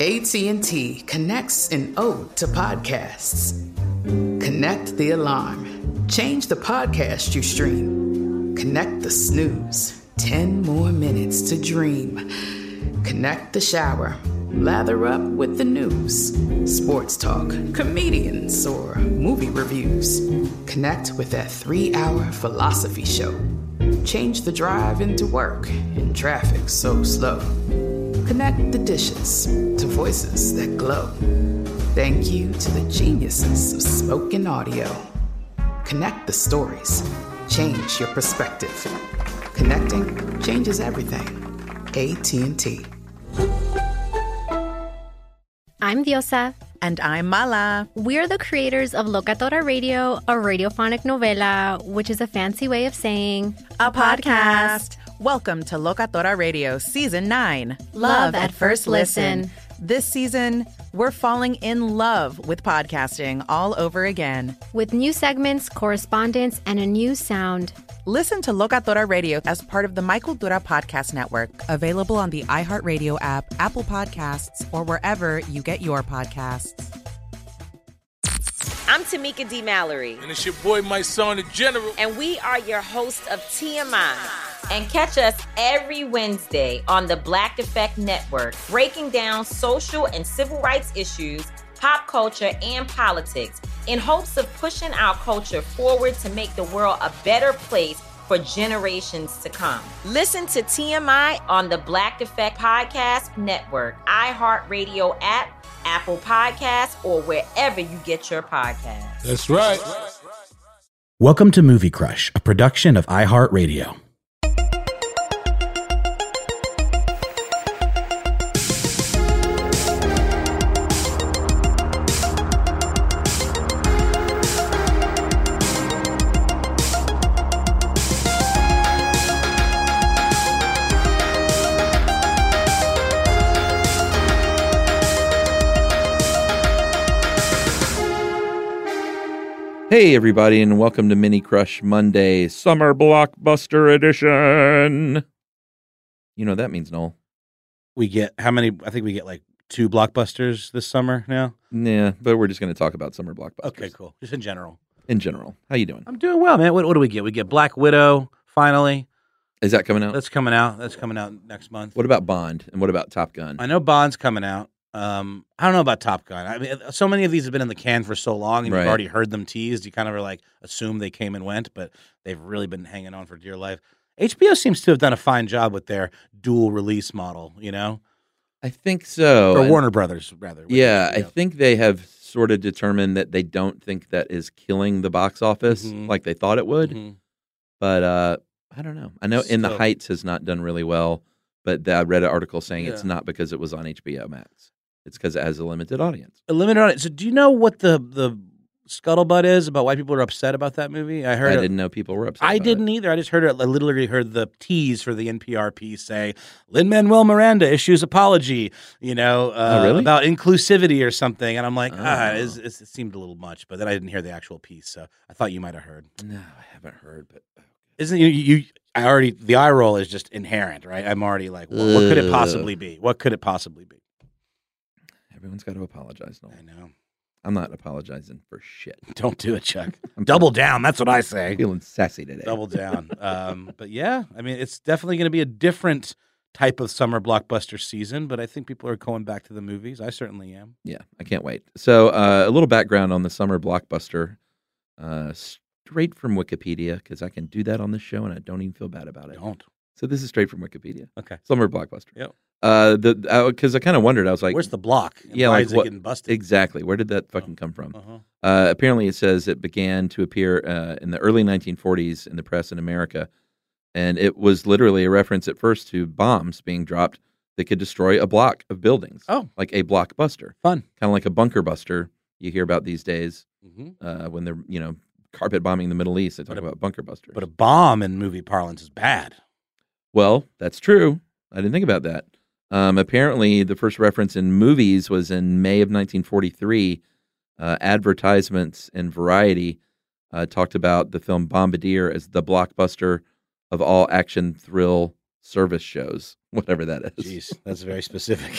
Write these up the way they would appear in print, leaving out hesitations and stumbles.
AT&T connects an ode to podcasts. Connect the alarm. Change the podcast you stream. Connect the snooze. 10 more minutes to dream. Connect the shower. Lather up with the news. Sports talk, comedians, or movie reviews. Connect with that 3-hour philosophy show. Change the drive into work in traffic so slow. Connect the dishes to voices that glow. Thank you to the geniuses of spoken audio. Connect the stories. Change your perspective. Connecting changes everything. AT&T. I'm Diosa. And I'm Mala. We're the creators of Locatora Radio, a radiophonic novela, which is a fancy way of saying a podcast. Welcome to Locatora Radio Season 9. Love at First Listen. This season, we're falling in love with podcasting all over again. With new segments, correspondence, and a new sound. Listen to Locatora Radio as part of the My Cultura Podcast Network. Available on the iHeartRadio app, Apple Podcasts, or wherever you get your podcasts. I'm Tamika D. Mallory. And it's your boy, my son, the General. And we are your hosts of TMI. And catch us every Wednesday on the Black Effect Network, breaking down social and civil rights issues, pop culture, and politics in hopes of pushing our culture forward to make the world a better place for generations to come. Listen to TMI on the Black Effect Podcast Network, iHeartRadio app, Apple Podcasts, or wherever you get your podcasts. That's right. Welcome to Movie Crush, a production of iHeartRadio. Hey, everybody, and welcome to Mini Crush Monday, Summer Blockbuster Edition. You know what that means, Noel. We get, how many? I think we get like 2 blockbusters this summer now. Yeah, but we're just going to talk about summer blockbusters. Okay, cool. Just in general. In general. How you doing? I'm doing well, man. What do we get? We get Black Widow, finally. Is that coming out? That's coming out. That's coming out next month. What about Bond? And what about Top Gun? I know Bond's coming out. I don't know about Top Gun. I mean, so many of these have been in the can for so long, and Right. You've already heard them teased. You kind of are like assume they came and went, but they've really been hanging on for dear life. HBO seems to have done a fine job with their dual release model, you know? I think so. Or Warner Brothers, rather. Yeah, I think they have sort of determined that they don't think that is killing the box office like they thought it would. Mhm. But I don't know. I know In the Still. Heights has not done really well, but I read an article saying it's Yeah. not because it was on HBO Max. It's because it has a limited audience. A limited audience. So do you know what the scuttlebutt is about why people are upset about that movie? I heard I didn't know people were upset. I about didn't it. either. I just heard it. I literally heard the tease for the NPR piece say Lin-Manuel Miranda issues apology, Oh, really? about inclusivity or something. And I'm like, Oh. it seemed a little much, but then I didn't hear the actual piece. So I thought you might have heard. No, I haven't heard, but Isn't you I already, the eye roll is just inherent, right? I'm already like, what could it possibly be? What could it possibly be? everyone's got to apologize. Noel. I know. I'm not apologizing for shit. Don't do it, Chuck. I'm Double down. That's what I say. feeling sassy today. Double down. But yeah, I mean, it's definitely going to be a different type of summer blockbuster season, but I think people are going back to the movies. I certainly am. Yeah, I can't wait. So a little background on the summer blockbuster, straight from Wikipedia, because I can do that on this show and I don't even feel bad about it. Don't. So this is straight from Wikipedia. Okay. Summer blockbuster. Yep. Because I kind of wondered, I was like, Where's the block? Yeah, Why like is it what- getting busted? exactly, where did that fucking come from? Uh-huh. Apparently, it says it began to appear in the early 1940s in the press in America, and it was literally a reference at first to bombs being dropped that could destroy a block of buildings. Oh. Like a blockbuster, Fun. kind of like a bunker buster you hear about these days Mm-hmm. when they're carpet bombing the Middle East. They talk about bunker busters. But a bomb in movie parlance is bad. Well, that's true. I didn't think about that. Apparently, the first reference in movies was in May of 1943. Advertisements in Variety talked about the film Bombardier as the blockbuster of all action thrill service shows, whatever that is. Jeez, that's very specific.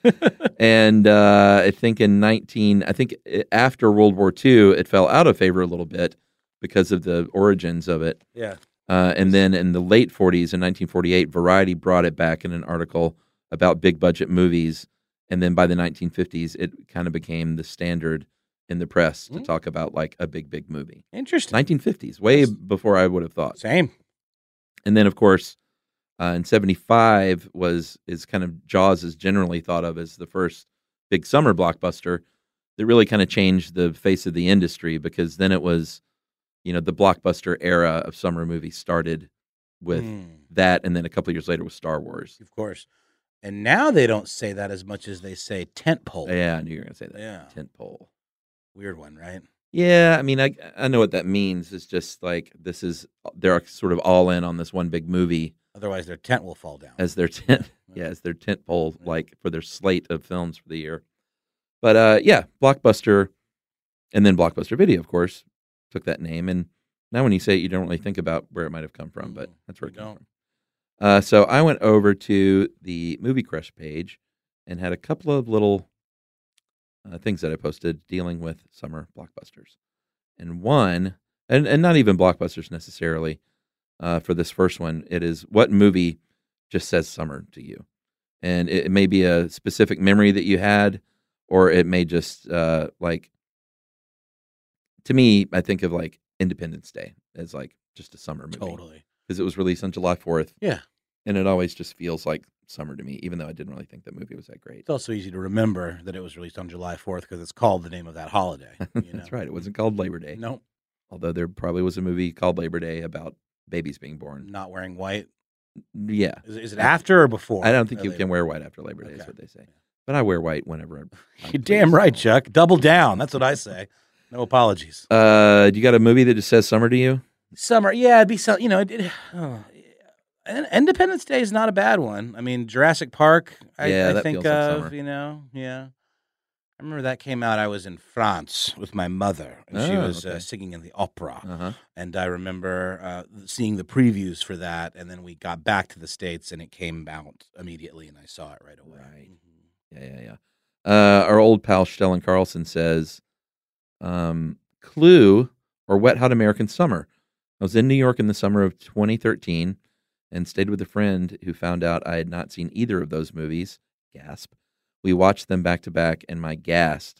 And I think after World War II, it fell out of favor a little bit because of the origins of it. Yeah. And then in the late 40s, in 1948, Variety brought it back in an article about big budget movies. And then by the 1950s, it kind of became the standard in the press to talk about like a big movie. Interesting. 1950s, way before I would have thought. Same. And then, of course, in 75 is kind of Jaws is generally thought of as the first big summer blockbuster that really kind of changed the face of the industry, because then it was, the blockbuster era of summer movies started with that, and then a couple of years later with Star Wars. Of course. And now they don't say that as much as they say tentpole. Yeah, I knew you were going to say that. Yeah. Tentpole. Weird one, right? Yeah, I mean, I know what that means. It's just like they're sort of all in on this one big movie. Otherwise, their tent will fall down. As their tent, as their tent pole, like for their slate of films for the year. But Blockbuster, and then Blockbuster Video, of course, took that name. And now when you say it, you don't really think about where it might have come from, but that's where it came from. So I went over to the Movie Crush page and had a couple of little things that I posted dealing with summer blockbusters. And one, and not even blockbusters necessarily, for this first one, it is what movie just says summer to you. And it may be a specific memory that you had, or it may just, to me, I think of like Independence Day as like just a summer movie. Totally. Because it was released on July 4th. Yeah. And it always just feels like summer to me, even though I didn't really think that movie was that great. It's also easy to remember that it was released on July 4th because it's called the name of that holiday. That's right. It wasn't called Labor Day. Nope. Although there probably was a movie called Labor Day about babies being born. Not wearing white. Yeah. Is it after or before? I don't think you can wear white after Labor Day, is what they say. But I wear white whenever You're damn right, Chuck. Double down. That's what I say. No apologies. Do you got a movie that just says summer to you? Summer, yeah, it'd be so. Independence Day is not a bad one. I mean, Jurassic Park. I think of. Yeah. I remember that came out. I was in France with my mother, and she was singing in the opera. And I remember seeing the previews for that, and then we got back to the States, and it came out immediately, and I saw it right away. Right. Yeah. Our old pal Stellan Carlson says, Clue or Wet Hot American Summer. I was in New York in the summer of 2013 and stayed with a friend who found out I had not seen either of those movies. Gasp. We watched them back to back, and my gassed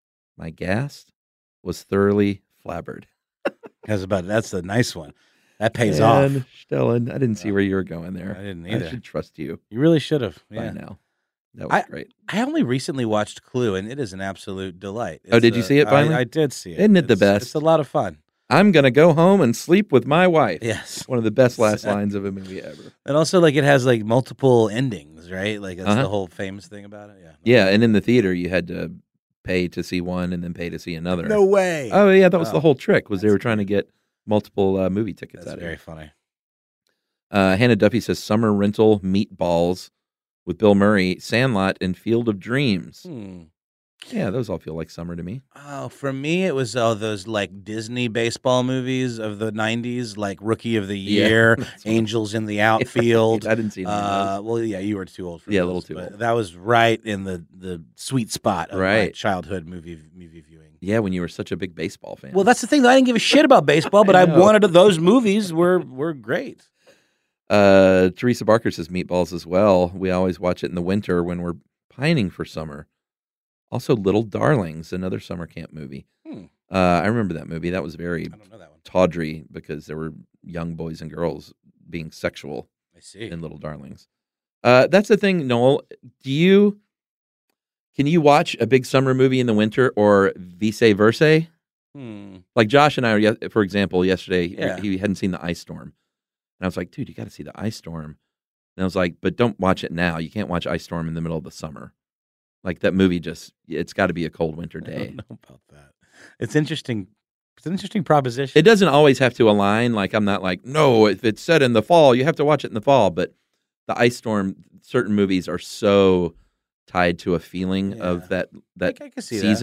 was thoroughly flabbered. That's a nice one. That pays off. Stellan, I didn't see where you were going there. I didn't either. I should trust you. You really should have. By now. That was great. I only recently watched Clue, and it is an absolute delight. Did you see it finally? I did see it. Isn't it the best? It's a lot of fun. I'm going to go home and sleep with my wife. Yes. One of the best last lines of a movie ever. And also, it has, multiple endings, right? That's the whole famous thing about it. Yeah. Yeah, and in the theater, you had to pay to see one and then pay to see another. No way. Oh, yeah, that was the whole trick, was they were trying to get multiple movie tickets out of it. That's very funny. Hannah Duffy says, Summer Rental Meatballs with Bill Murray, Sandlot, and Field of Dreams. Yeah, those all feel like summer to me. Oh, for me, it was all those Disney baseball movies of the 90s, like Rookie of the Year, Angels in the Outfield. I didn't see any of those. Well, yeah, you were too old for those. A little too old. That was right in the sweet spot of my childhood movie viewing. Yeah, when you were such a big baseball fan. Well, that's the thing, though. I didn't give a shit about baseball, but I wanted those movies were great. Teresa Barker says Meatballs as well. We always watch it in the winter when we're pining for summer. Also, Little Darlings, another summer camp movie. I remember that movie. That was very tawdry because there were young boys and girls being sexual in Little Darlings. That's the thing, Noel. Can you watch a big summer movie in the winter or vice versa? Like Josh and I, for example, yesterday, he hadn't seen The Ice Storm. And I was like, dude, you got to see The Ice Storm. And I was like, but don't watch it now. You can't watch Ice Storm in the middle of the summer. Like that movie it's got to be a cold winter day. I don't know about that. It's interesting. It's an interesting proposition. It doesn't always have to align. Like I'm not like, no, if it's set in the fall, you have to watch it in the fall. But The Ice Storm, certain movies are so tied to a feeling of that I can see season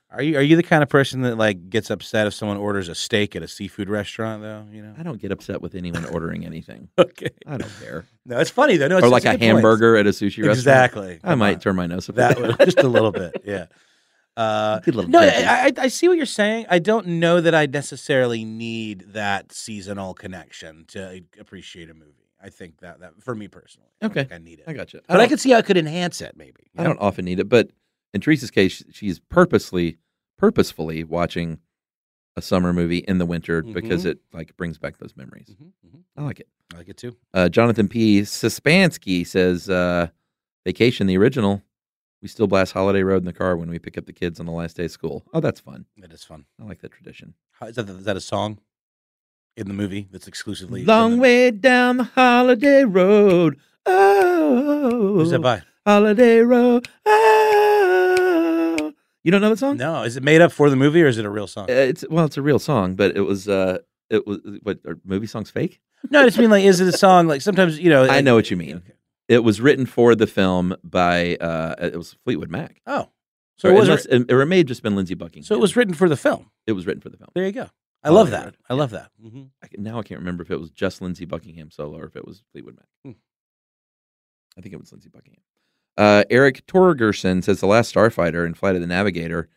Are you the kind of person that like gets upset if someone orders a steak at a seafood restaurant, though? You know, I don't get upset with anyone ordering anything. Okay, I don't care. No, it's funny though. No, or like a hamburger at a sushi restaurant. Exactly. I might turn my nose up that just a little bit. Yeah. No, I see what you're saying. I don't know that I necessarily need that seasonal connection to appreciate a movie. I think that for me personally, okay, I need it. I got you. But I could see how it could enhance it. Maybe I don't often need it, but in Teresa's case, she's purposefully watching a summer movie in the winter because it like brings back those memories. I like it. I like it too. Jonathan P. Sispansky says, "Vacation, the original. We still blast Holiday Road in the car when we pick up the kids on the last day of school. Oh, that's fun. It is fun. I like that tradition. Is that a song in the movie that's exclusively Long way down the Holiday Road? Oh, who's that by? Holiday Road. Oh, you don't know the song? No. Is it made up for the movie or is it a real song? It's a real song, but it was what are movie songs fake? No, I just mean like, is it a song like sometimes I know what you mean. Okay. It was written for the film by it was Fleetwood Mac. Oh, so it may have just been Lindsey Buckingham. So it was written for the film. It was written for the film. There you go. I love that. I love that. Now I can't remember if it was just Lindsey Buckingham solo or if it was Fleetwood Mac. I think it was Lindsey Buckingham. Eric Torgerson says The Last Starfighter and Flight of the Navigator.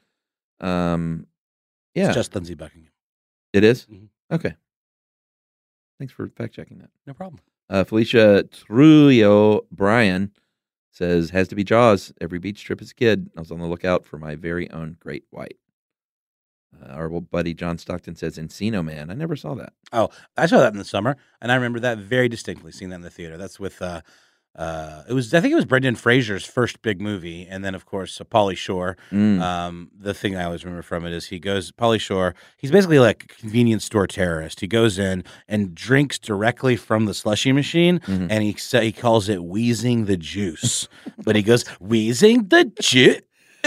It's just Lindsey Buckingham. It is? Okay. Thanks for fact checking that. No problem. Felicia Trujillo Bryan says, has to be Jaws. Every beach trip as a kid, I was on the lookout for my very own great white. Our old buddy John Stockton says, Encino Man. I never saw that. Oh, I saw that in the summer, and I remember that very distinctly, seeing that in the theater. That's with, I think it was Brendan Fraser's first big movie, and then, of course, Pauly Shore. The thing I always remember from it is Pauly Shore, he's basically like a convenience store terrorist. He goes in and drinks directly from the slushie machine, and he calls it wheezing the juice. But he goes, wheezing the juice.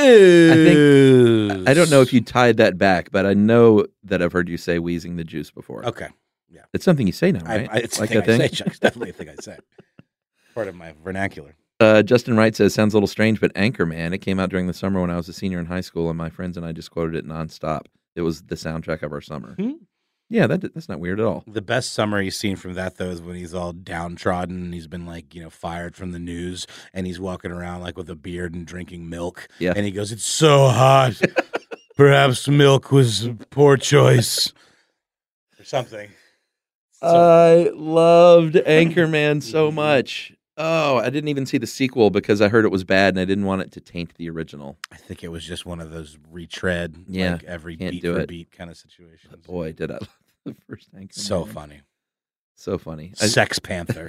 I don't know if you tied that back, but I know that I've heard you say wheezing the juice before. Okay. Yeah. It's something you say now, right? It's like a thing I say, Chuck. It's definitely a thing I say. Part of my vernacular. Justin Wright says, sounds a little strange, but Anchorman, it came out during the summer when I was a senior in high school, and my friends and I just quoted it nonstop. It was the soundtrack of our summer. Yeah, that's not weird at all. The best summary scene from that, though, is when he's all downtrodden and he's been, fired from the news, and he's walking around, with a beard and drinking milk. Yeah. And he goes, it's so hot. Perhaps milk was a poor choice. Or something. I loved Anchorman so much. Oh, I didn't even see the sequel because I heard it was bad and I didn't want it to taint the original. I think it was just one of those retread, every beat for beat kind of situations. But boy, did I love the first Anchorman. So funny. So funny. Sex Panther.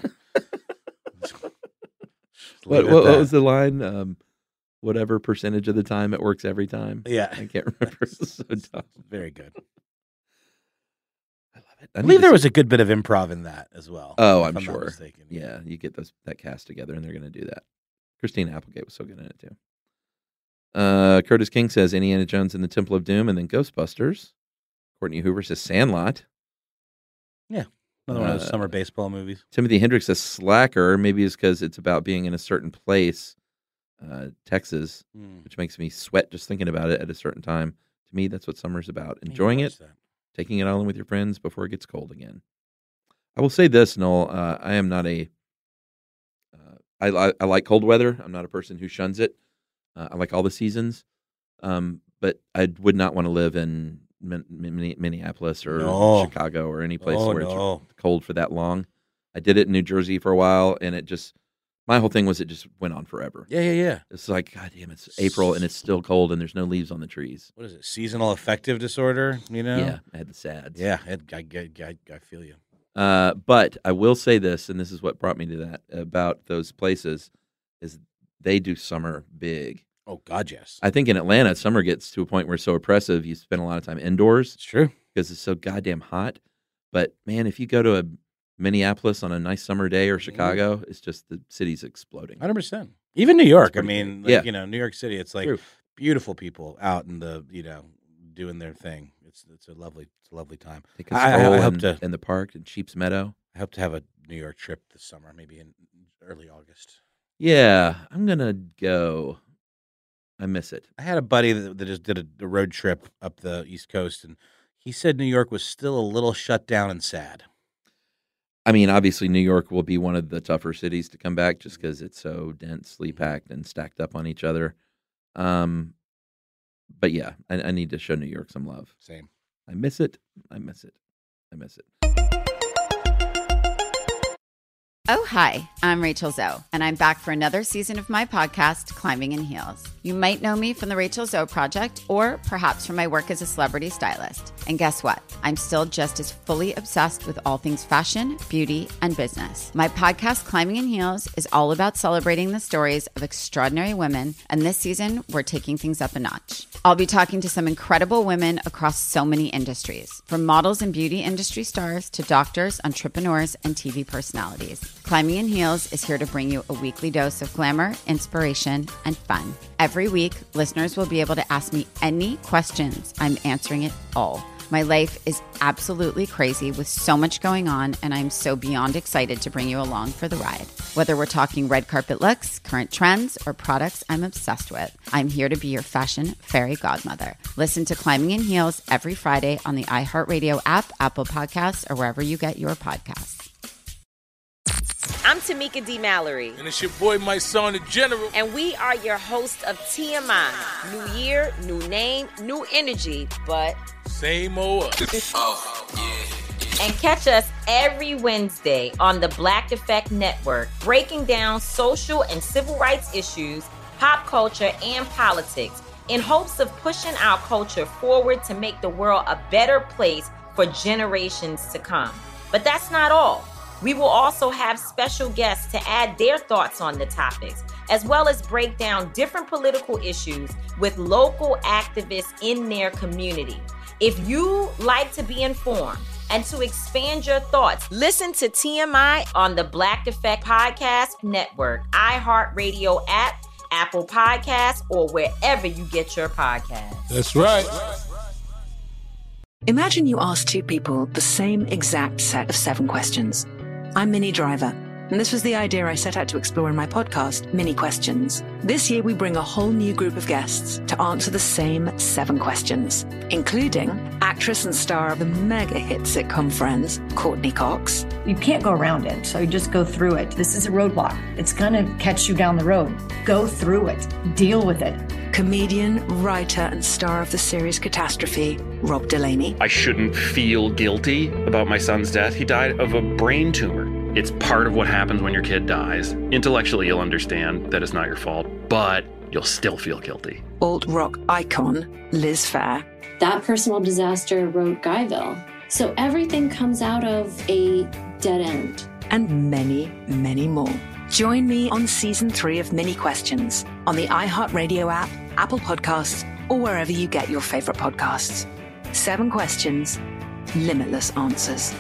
What was the line? Whatever percentage of the time it works every time. Yeah. I can't remember. It's so dumb. Very good. I love it. I believe there was a good bit of improv in that as well. Oh, I'm sure. Yeah, you get that cast together and they're going to do that. Christina Applegate was so good in it too. Curtis King says Indiana Jones and the Temple of Doom and then Ghostbusters. Courtney Hoover says Sandlot. Yeah. Another one of those summer baseball movies. Timothy Hendricks says Slacker. Maybe it's because it's about being in a certain place, Texas, which makes me sweat just thinking about it at a certain time. To me, that's what summer's about. Enjoying it, taking it all in with your friends before it gets cold again. I will say this, Noel. I am not I like cold weather. I'm not a person who shuns it. I like all the seasons. But I would not want to live in Minneapolis or Chicago or any place where it's cold for that long. I did it in New Jersey for a while, and my whole thing was it just went on forever. Yeah. It's like, God damn, it's April and it's still cold and there's no leaves on the trees. What is it? Seasonal affective disorder? Yeah, I had the SADS. Yeah, I feel you. But I will say this, and this is what brought me to that about those places, is they do summer big. Oh, God, yes. I think in Atlanta, summer gets to a point where it's so oppressive, you spend a lot of time indoors. It's true. Because it's so goddamn hot. But, man, if you go to a Minneapolis on a nice summer day or Chicago, it's just the city's exploding. 100%. Even New York. I mean, New York City, it's like beautiful people out in the, doing their thing. It's a lovely time. Take a stroll in the park in Sheep's Meadow. I hope to have a New York trip this summer, maybe in early August. Yeah, I'm going to go. I miss it. I had a buddy that just did a road trip up the East Coast, and he said New York was still a little shut down and sad. I mean, obviously, New York will be one of the tougher cities to come back just because it's so densely packed and stacked up on each other. But yeah, I need to show New York some love. Same. I miss it. I miss it. I miss it. Oh, hi, I'm Rachel Zoe, and I'm back for another season of my podcast, Climbing in Heels. You might know me from the Rachel Zoe Project, or perhaps from my work as a celebrity stylist. And guess what? I'm still just as fully obsessed with all things fashion, beauty, and business. My podcast, Climbing in Heels, is all about celebrating the stories of extraordinary women, and this season, we're taking things up a notch. I'll be talking to some incredible women across so many industries, from models and beauty industry stars to doctors, entrepreneurs, and TV personalities. Climbing in Heels is here to bring you a weekly dose of glamour, inspiration, and fun. Every week, listeners will be able to ask me any questions. I'm answering it all. My life is absolutely crazy with so much going on, and I'm so beyond excited to bring you along for the ride. Whether we're talking red carpet looks, current trends, or products I'm obsessed with, I'm here to be your fashion fairy godmother. Listen to Climbing in Heels every Friday on the iHeartRadio app, Apple Podcasts, or wherever you get your podcasts. I'm Tamika D. Mallory. And it's your boy, my son, the General. And we are your hosts of TMI. New year, new name, new energy, but same old us. Oh, yeah. And catch us every Wednesday on the Black Effect Network, breaking down social and civil rights issues, pop culture, and politics in hopes of pushing our culture forward to make the world a better place for generations to come. But that's not all. We will also have special guests to add their thoughts on the topics, as well as break down different political issues with local activists in their community. If you like to be informed and to expand your thoughts, listen to TMI on the Black Effect Podcast Network, iHeartRadio app, Apple Podcasts, or wherever you get your podcasts. That's right. Imagine you ask two people the same exact set of 7 questions. I'm Minnie Driver, and this was the idea I set out to explore in my podcast, Minnie Questions. This year, we bring a whole new group of guests to answer the same 7 questions, including actress and star of the mega-hit sitcom Friends, Courtney Cox. You can't go around it, so you just go through it. This is a roadblock. It's going to catch you down the road. Go through it. Deal with it. Comedian, writer, and star of the series Catastrophe, Rob Delaney. I shouldn't feel guilty about my son's death. He died of a brain tumor. It's part of what happens when your kid dies. Intellectually, you'll understand that it's not your fault, but you'll still feel guilty. Alt-rock icon, Liz Phair. That personal disaster wrote Guyville. So everything comes out of a dead end. And many, many more. Join me on Season 3 of Minnie Questions on the iHeartRadio app, Apple Podcasts, or wherever you get your favorite podcasts. 7 questions, limitless answers.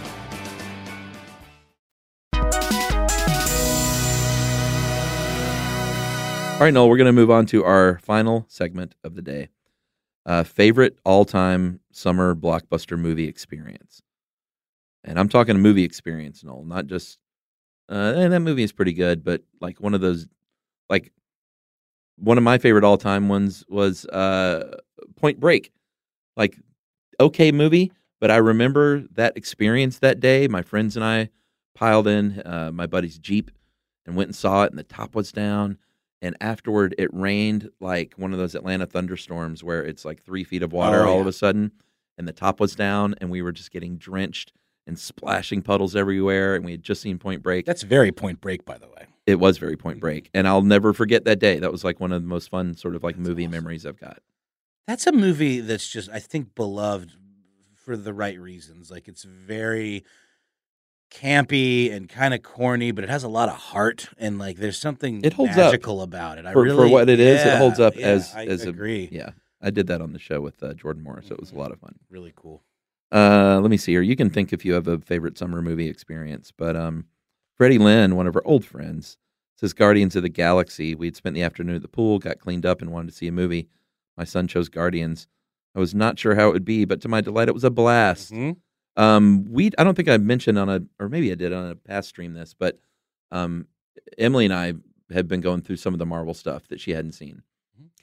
All right, Noel, we're going to move on to our final segment of the day. Favorite all-time summer blockbuster movie experience. And I'm talking a movie experience, Noel, not just, and that movie is pretty good, but like one of those, like one of my favorite all-time ones was Point Break. Like, okay movie, but I remember that experience that day. My friends and I piled in my buddy's Jeep and went and saw it, and the top was down. And afterward, it rained like one of those Atlanta thunderstorms where it's like 3 feet of water all of a sudden, and the top was down, and we were just getting drenched and splashing puddles everywhere, and we had just seen Point Break. That's very Point Break, by the way. It was very Point Break, and I'll never forget that day. That was like one of the most fun sort of like movie memories I've got. That's a movie that's just, I think, beloved for the right reasons. Like, it's very campy and kind of corny, but it has a lot of heart, and like there's something magical about it. For what it is, it holds up as I agree. I did that on the show with Jordan Morris, so it was a lot of fun. Really cool. Let me see here. You can think if you have a favorite summer movie experience, but Freddie Lynn, one of our old friends, says Guardians of the Galaxy. We'd spent the afternoon at the pool, got cleaned up, and wanted to see a movie. My son chose Guardians. I was not sure how it would be, but to my delight, it was a blast. Mm-hmm. I don't think I mentioned or maybe I did on a past stream this, but Emily and I had been going through some of the Marvel stuff that she hadn't seen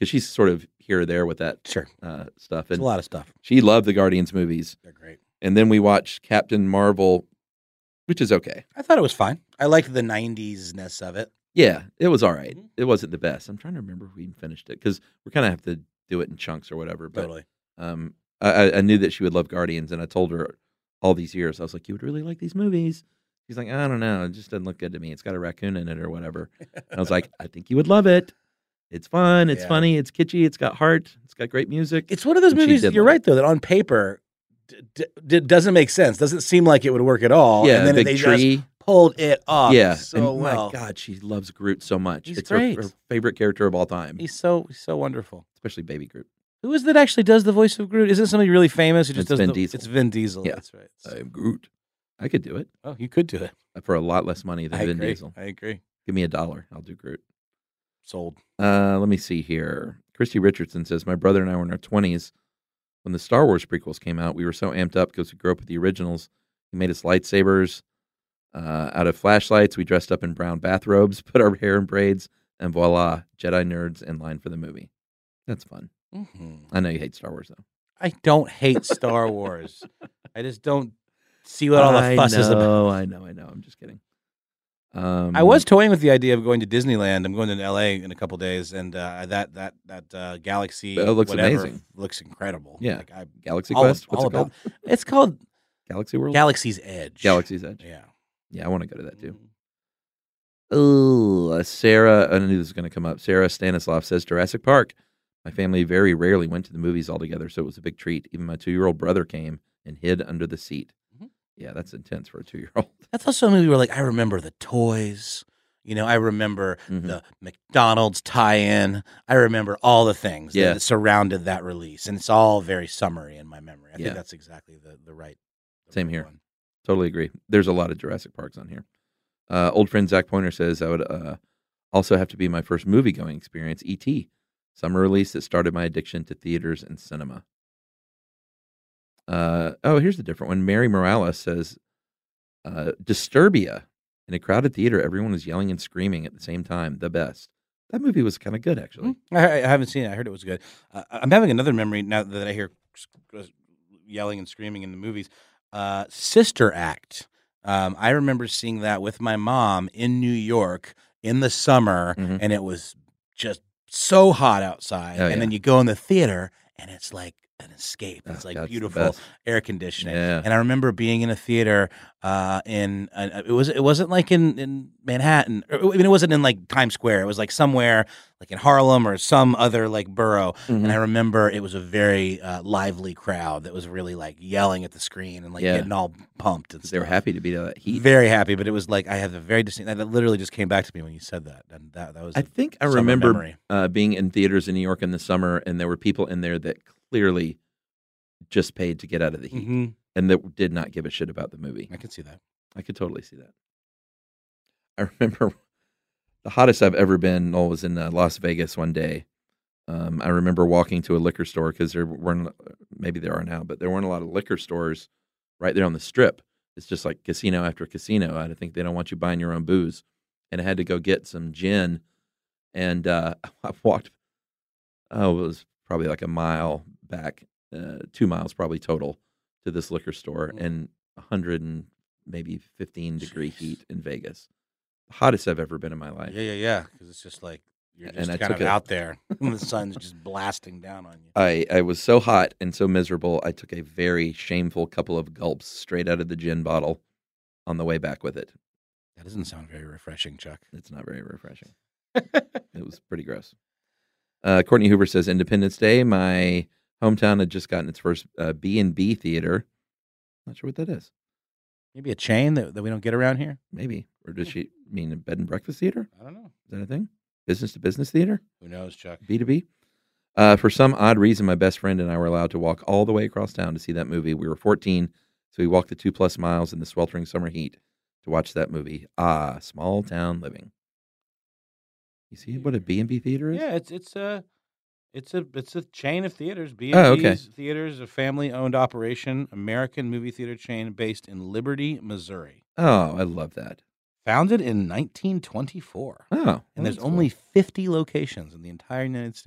because she's sort of here or there with that stuff. And it's a lot of stuff. She loved the Guardians movies. They're great. And then we watched Captain Marvel, which is okay. I thought it was fine. I liked the 90s-ness of it. Yeah, it was all right. It wasn't the best. I'm trying to remember if we even finished it because we kind of have to do it in chunks or whatever. But, totally. I knew that she would love Guardians, and I told her all these years, I was like, you would really like these movies. She's like, I don't know. It just doesn't look good to me. It's got a raccoon in it or whatever. And I was like, I think you would love it. It's fun. It's funny. It's kitschy. It's got heart. It's got great music. It's one of those movies, you're right, though, that on paper doesn't make sense. Doesn't seem like it would work at all. Yeah, and then big they tree. Just pulled it off so well. My God, she loves Groot so much. He's it's great. her favorite character of all time. He's so wonderful. Especially Baby Groot. Who is that actually does the voice of Groot? Isn't somebody really famous who just does Vin Diesel. It's Vin Diesel. Yeah. That's right. I am Groot. I could do it. Oh, you could do it. For a lot less money than Vin Diesel. I agree. Give me $1. I'll do Groot. Sold. Let me see here. Christy Richardson says, my brother and I were in our 20s. When the Star Wars prequels came out, we were so amped up because we grew up with the originals. He made us lightsabers out of flashlights. We dressed up in brown bathrobes, put our hair in braids, and voila, Jedi nerds in line for the movie. That's fun. Mm-hmm. I know you hate Star Wars, though. I don't hate Star Wars. I just don't see what all the fuss is about. I know. I'm just kidding. I was toying with the idea of going to Disneyland. I'm going to LA in a couple days, and that Galaxy looks amazing. Looks incredible. Yeah, like Galaxy Quest. What's it called? It's called Galaxy World. Galaxy's Edge. Galaxy's Edge. Yeah. I want to go to that too. Oh, Sarah. I knew this was going to come up. Sarah Stanislav says Jurassic Park. My family very rarely went to the movies all together, so it was a big treat. Even my 2-year-old brother came and hid under the seat. Yeah, that's intense for a 2-year-old. That's also a movie where, like, I remember the toys. You know, I remember the McDonald's tie-in. I remember all the things that surrounded that release, and it's all very summary in my memory. I think that's exactly the right. Same here. One. Totally agree. There's a lot of Jurassic Parks on here. Old friend Zach Pointer says I would also have to be my first movie-going experience, E.T., summer release that started my addiction to theaters and cinema. Here's a different one. Mary Morales says, Disturbia. In a crowded theater, everyone was yelling and screaming at the same time. The best. That movie was kind of good, actually. I haven't seen it. I heard it was good. I'm having another memory now that I hear yelling and screaming in the movies. Sister Act. I remember seeing that with my mom in New York in the summer, and it was just so hot outside. And then you go in the theater, and it's like an escape. It's like beautiful air conditioning. Yeah. And I remember being in a theater it wasn't like in Manhattan. I mean, it wasn't in like Times Square. It was like somewhere like in Harlem or some other like borough. And I remember it was a very lively crowd that was really like yelling at the screen and like getting all pumped. And they were happy to be in that heat. Very happy, but it was like I had a very distinct. That literally just came back to me when you said that, and that was. I think I remember being in theaters in New York in the summer, and there were people in there that clearly just paid to get out of the heat, and that did not give a shit about the movie. I could see that. I could totally see that. I remember the hottest I've ever been was in Las Vegas one day. I remember walking to a liquor store because there weren't, maybe there are now, but there weren't a lot of liquor stores right there on the strip. It's just like casino after casino. I think they don't want you buying your own booze. And I had to go get some gin. And I walked, it was probably like a mile back, 2 miles probably total to this liquor store, and 100 and maybe 15 degree heat in Vegas. The hottest I've ever been in my life. Yeah. Because it's just like you're just kind of out there when the sun's just blasting down on you. I was so hot and so miserable, I took a very shameful couple of gulps straight out of the gin bottle on the way back with it. That doesn't sound very refreshing, Chuck. It's not very refreshing. It was pretty gross. Courtney Hoover says, Independence Day, my hometown had just gotten its first B&B theater. Not sure what that is. Maybe a chain that we don't get around here? Maybe. Or does she mean a bed and breakfast theater? I don't know. Is that a thing? Business to business theater? Who knows, Chuck? B2B? For some odd reason, my best friend and I were allowed to walk all the way across town to see that movie. We were 14, so we walked the 2+ miles in the sweltering summer heat to watch that movie. Small town living. You see what a B&B theater is? Yeah, it's a chain of theaters. B&B's Theaters, a family-owned operation, American movie theater chain based in Liberty, Missouri. Oh, I love that. Founded in 1924. Oh. And there's only 50 locations in the entire United States.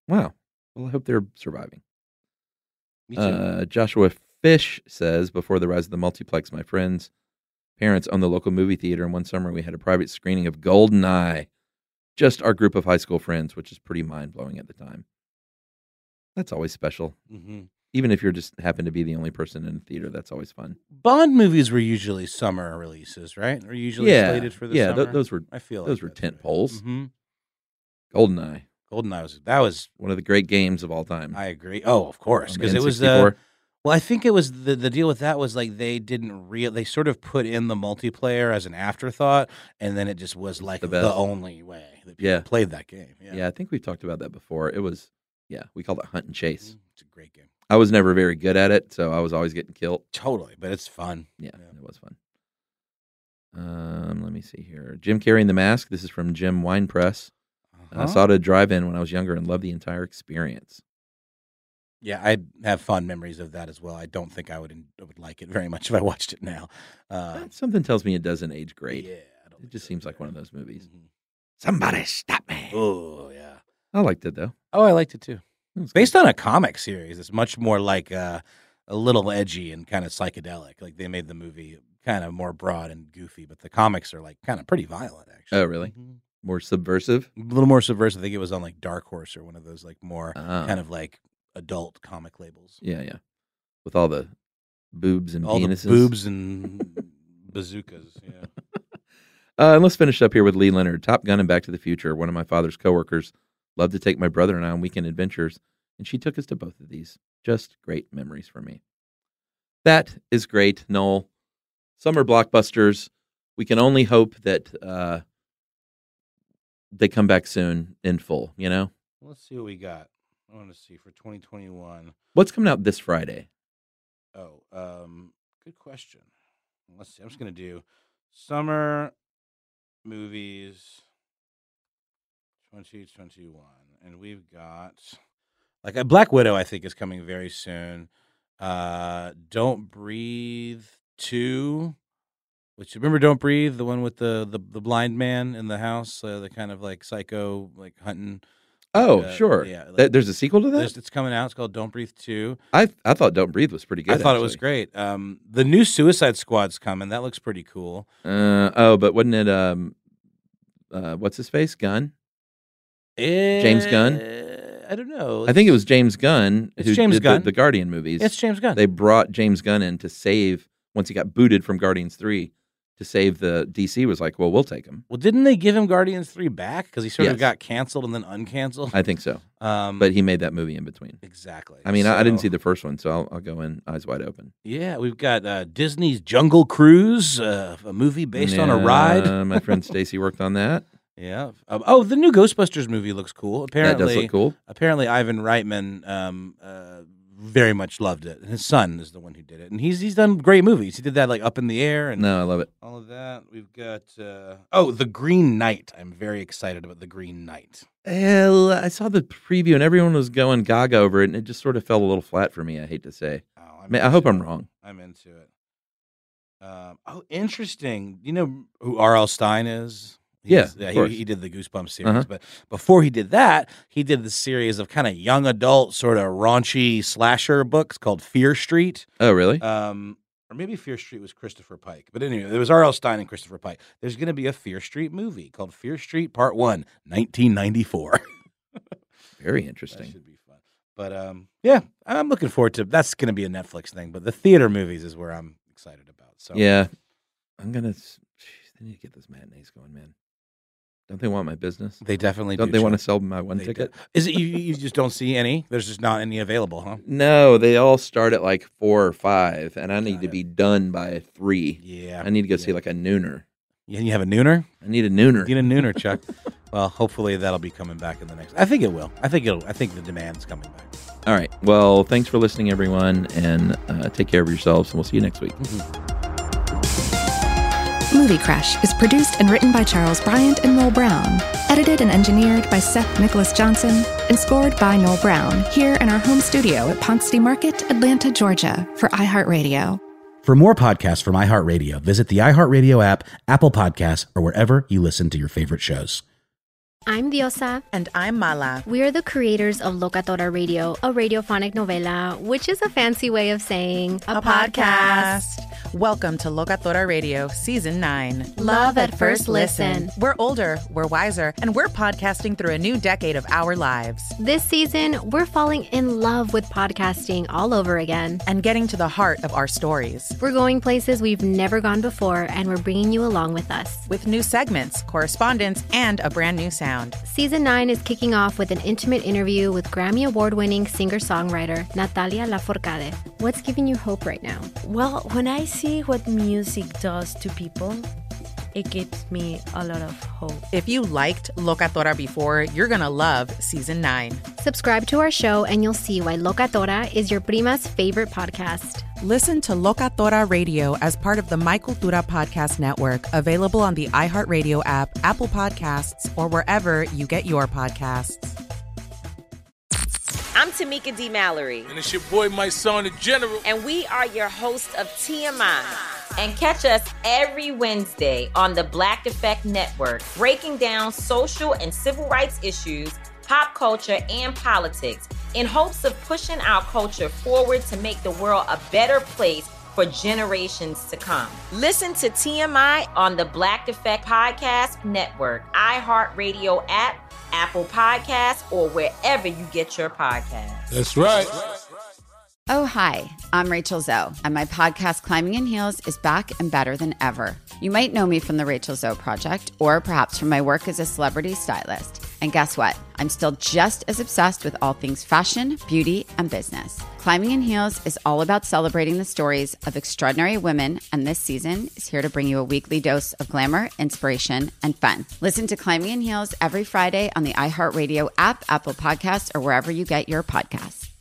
Wow. Well, I hope they're surviving. Me too. Joshua Fish says, before the rise of the multiplex, my friends' parents owned the local movie theater, and one summer we had a private screening of GoldenEye. Just our group of high school friends, which is pretty mind-blowing at the time. That's always special. Mm-hmm. Even if you're just happen to be the only person in the theater, that's always fun. Bond movies were usually summer releases, right? Or usually slated for the summer? Those were. I feel those like were tent poles. Mm-hmm. GoldenEye. GoldenEye was one of the great games of all time. I agree. Oh, of course, because it was well, I think it was the deal with that was like they didn't they sort of put in the multiplayer as an afterthought, and then it just was like the only way that people played that game. Yeah, I think we've talked about that before. It was we called it Hunt and Chase. It's a great game. I was never very good at it, so I was always getting killed. Totally, but it's fun. Yeah, it was fun. Let me see here. Jim Carrey in the Mask. This is from Jim Winepress. I saw it at a drive-in when I was younger and loved the entire experience. Yeah, I have fond memories of that as well. I don't think I would like it very much if I watched it now. Something tells me it doesn't age great. Yeah, it just seems like one of those movies. Mm-hmm. Somebody stop me. Oh, yeah. I liked it, though. Oh, I liked it, too. It's based on a comic series. It's much more like a little edgy and kind of psychedelic. Like they made the movie kind of more broad and goofy, but the comics are like kind of pretty violent, actually. Oh, really? Mm-hmm. More subversive? A little more subversive. I think it was on like Dark Horse or one of those like more kind of like adult comic labels. Yeah. With all the boobs and penises. The boobs and bazookas, yeah. And let's finish up here with Lee Leonard. Top Gun and Back to the Future. One of my father's coworkers loved to take my brother and I on weekend adventures, and she took us to both of these. Just great memories for me. That is great, Noel. Summer blockbusters. We can only hope that they come back soon in full, you know? Let's see what we got. I want to see for 2021. What's coming out this Friday? Oh, good question. Let's see. I'm just going to do summer movies 2021. And we've got like a Black Widow, I think, is coming very soon. Don't Breathe 2. Which, remember Don't Breathe, the one with the blind man in the house, the kind of like psycho, like hunting. Oh, sure. Yeah, like, there's a sequel to that? It's coming out. It's called Don't Breathe 2. I thought Don't Breathe was pretty good. I thought it was great. The new Suicide Squad's coming. That looks pretty cool. But wasn't it, what's his face? Gunn? James Gunn? I don't know. I think it was James Gunn who did the Guardian movies. It's James Gunn. They brought James Gunn in to save, once he got booted from Guardians 3, to save the DC was like, well, we'll take him. Well, didn't they give him Guardians 3 back? Because he sort of got canceled and then uncanceled? I think so. But he made that movie in between. Exactly. I mean, I didn't see the first one, so I'll go in eyes wide open. Yeah, we've got Disney's Jungle Cruise, a movie based on a ride. My friend Stacy worked on that. Yeah. The new Ghostbusters movie looks cool. Apparently, that does look cool. Apparently, Ivan Reitman very much loved it. His son is the one who did it, and he's done great movies. He did that like Up in the Air, and I love it. All of that. We've got The Green Knight. I'm very excited about The Green Knight. Well, I saw the preview, and everyone was going gaga over it, and it just sort of fell a little flat for me. I hate to say. I hope I'm wrong. I'm into it. Interesting. You know who R.L. Stein is? He did the Goosebumps series, but before he did that, he did the series of kind of young adult, sort of raunchy slasher books called Fear Street. Oh, really? Or maybe Fear Street was Christopher Pike. But anyway, there was R.L. Stein and Christopher Pike. There's going to be a Fear Street movie called Fear Street Part 1, 1994. Very interesting. That should be fun. But I'm looking forward to. That's going to be a Netflix thing. But the theater movies is where I'm excited about. So yeah, I'm gonna. They need to get those matinees going, man. Don't they want my business? They definitely do. Don't they want to sell my one ticket? Is it you just don't see any? There's just not any available, huh? No, they all start at like 4 or 5, and I need to be done by 3. Yeah. I need to go see like a nooner. Yeah, you have a nooner? I need a nooner. You need a nooner, Chuck. Well, hopefully that'll be coming back in the next. I think it will. I think the demand's coming back. All right. Well, thanks for listening, everyone, and take care of yourselves, and we'll see you next week. Movie Crash is produced and written by Charles Bryant and Noel Brown, edited and engineered by Seth Nicholas Johnson, and scored by Noel Brown here in our home studio at Ponce City Market, Atlanta, Georgia, for iHeartRadio. For more podcasts from iHeartRadio, visit the iHeartRadio app, Apple Podcasts, or wherever you listen to your favorite shows. I'm Diosa. And I'm Mala. We are the creators of Locatora Radio, a radiophonic novela, which is a fancy way of saying a podcast. Welcome to Locatora Radio, Season 9. Love at first listen. We're older, we're wiser, and we're podcasting through a new decade of our lives. This season, we're falling in love with podcasting all over again. And getting to the heart of our stories. We're going places we've never gone before, and we're bringing you along with us. With new segments, correspondence, and a brand new sound. Season 9 is kicking off with an intimate interview with Grammy Award-winning singer-songwriter Natalia Lafourcade. What's giving you hope right now? Well, when I see what music does to people, it gives me a lot of hope. If you liked Locatora before, you're going to love Season 9. Subscribe to our show and you'll see why Locatora is your prima's favorite podcast. Listen to Locatora Radio as part of the My Cultura Podcast Network, available on the iHeartRadio app, Apple Podcasts, or wherever you get your podcasts. I'm Tamika D. Mallory. And it's your boy, my son, the General. And we are your hosts of TMI. And catch us every Wednesday on the Black Effect Network, breaking down social and civil rights issues, pop culture, and politics in hopes of pushing our culture forward to make the world a better place for generations to come. Listen to TMI on the Black Effect Podcast Network, iHeartRadio app, Apple Podcasts, or wherever you get your podcasts. That's right. Oh, hi, I'm Rachel Zoe, and my podcast, Climbing in Heels, is back and better than ever. You might know me from the Rachel Zoe Project, or perhaps from my work as a celebrity stylist. And guess what? I'm still just as obsessed with all things fashion, beauty, and business. Climbing in Heels is all about celebrating the stories of extraordinary women, and this season is here to bring you a weekly dose of glamour, inspiration, and fun. Listen to Climbing in Heels every Friday on the iHeartRadio app, Apple Podcasts, or wherever you get your podcasts.